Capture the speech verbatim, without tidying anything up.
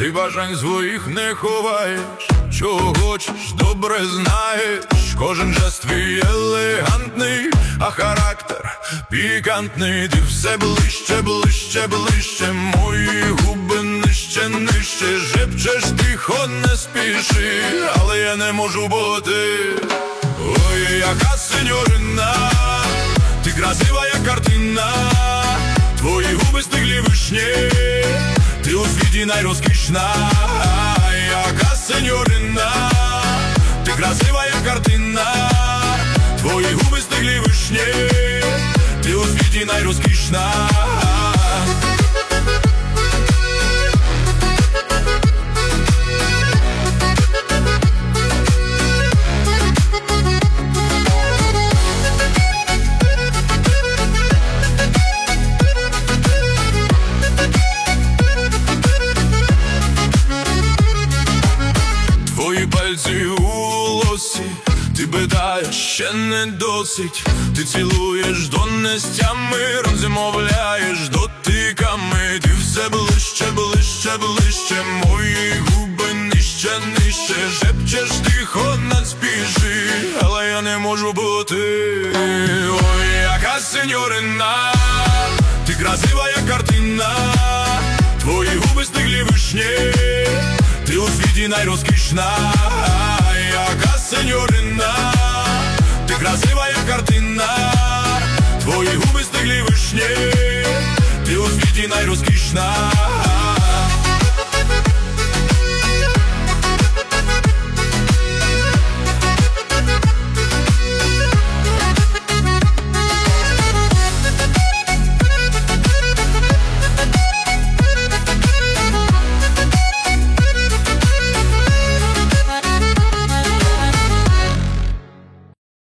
ти бажань своїх не ховаєш, чого хочеш, добре знаєш. Кожен жест твій елегантний, а характер пікантний. Ти все ближче, ближче, ближче, мої губи нижче, нижче. Шепчеш тихо, не спіши, але я не можу бути. Ой, яка сеньорина, ти красива, як картина. Твої губи стиглі вишні, ти у світі найрозкішна. Яка сеньорина, ти красива, як картина. Твої губи стиглі вишні, ти у світі найрозкішна. Твої пальці у лосі, ти питаєш, ще не досить. Ти цілуєш до нестями, розмовляєш дотиками. Ти все ближче, ближче, ближче, мої губи нижче, нижче. Шепчеш тихо, не спіши, але я не можу бути. Ой, яка сеньорина, ти красива, як картина. Твої губи стиглі вишні, ти у світі найрозкішна. Яка сеньорина, ти красива, як картина. Твої губи стиглі вишні, ти у світі найрозкішна.